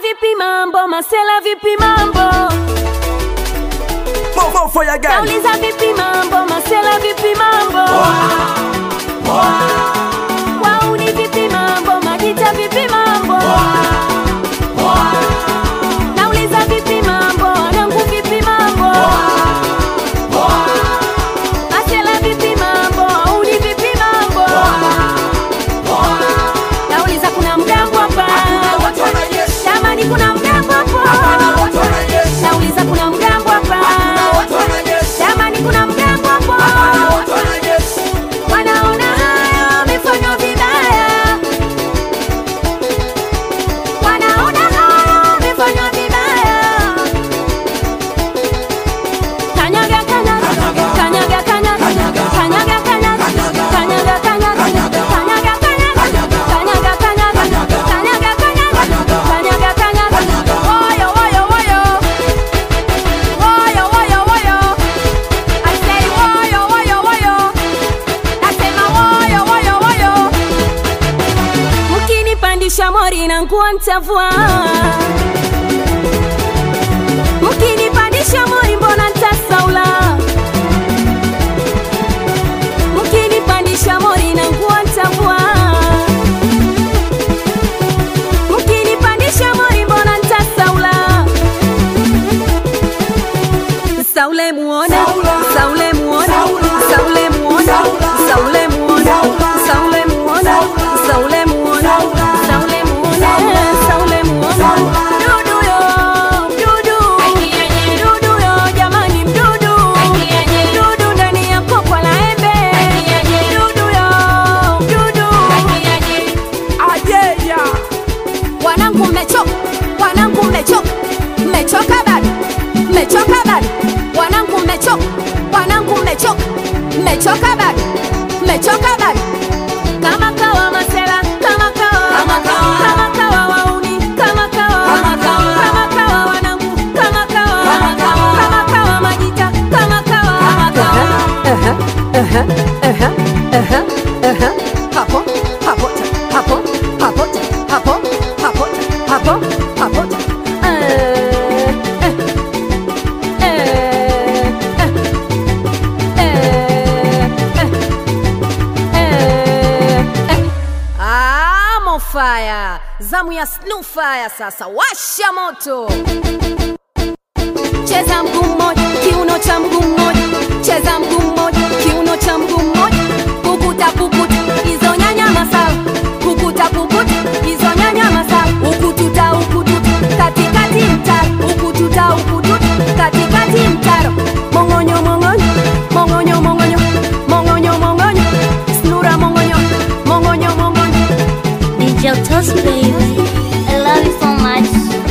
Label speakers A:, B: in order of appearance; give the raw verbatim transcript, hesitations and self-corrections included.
A: vipi mambo, masela vipi mambo.
B: More for your girl.
A: Nauliza vipi mambo, masela vipi mambo.
B: Wow. Wow.
A: Wauni vipi mambo, majita vipi mambo.
B: Wow. Wow.
A: Nauliza vipi mambo, wanangu vipi mambo.
B: Wow. Wow.
A: Masela vipi mambo, wauni vipi mambo.
B: Wow.
A: Nauliza kuna mgambo hapa. Jamani kuna mgambo hapa. Nauliza kuna mgambo hapa. Jamani kuna mgambo hapa. Wanaona haya wamefanywa vibaya. Wanaona haya wamefanywa vibaya. Kanyaga kanyaga kanyaga kanyaga kanyaga kanyaga kanyaga kanyaga kanyaga kanyaga kanyaga kanyaga kanyaga kanyaga. Woyo woyo woyo. Woyo woyo woyo. I say woyo woyo woyo. Nasema woyo woyo woyo. Mkinipandisha mori na nguo nitavua. Mkinipandisha mori mbona nitasaula. Mkinipandisha mori na nguo nitavua. Mkinipandisha mori mbona nitasaula. Saule muone, Saule muone, Saule muone, Saule muone, Saule muone, Saule muone, Saule muone, Saule muone. Dudu yo, dudu, dudu yo, jamani mdudu, dudu ndani ya kopo la embe, dudu yo, dudu.
B: Ayeya.
A: Wanangu mmechoka, wanangu mmechoka, mmechoka bado, mmechoka bado. Wanangu mmechoka, wanangu mmechoka, mmechoka bado, mmechoka bado. Kama kawa masela, kama kawa,
B: Kama kawa.
A: kama kawa wauni, kama kawa,
B: Kama kawa.
A: kama kawa wanangu, kama kawa,
B: Kama kawa.
A: kama kawa majita, kama kawa,
B: Kama kawa.
A: Aha, aha, aha, aha, aha. Hapo, hapo, hapo, hapo, hapo, hapo, hapo, hapo. Eh, eh, eh, eh, eh, eh, eh. Ah, Mofaya, zamu ya Snufaya sasa, washa moto. Cheza mguu mmoja, kiuno cha mguu mmoja. Cheza mguu mmoja, kiuno cha mguu mmoja. Pukuta pukuta, hizo nyanya masala. Pukuta pukuta, hizo nyanya masala. Ukututa ukututa, katikati mtaro. Ukututa ukututa, katikati mtaro. Mongonyo mongonyo, mongonyo mongonyo, mongonyo mongonyo. Snura mongonyo, mongonyo mongonyo.
C: D J Toast baby, I love you so much.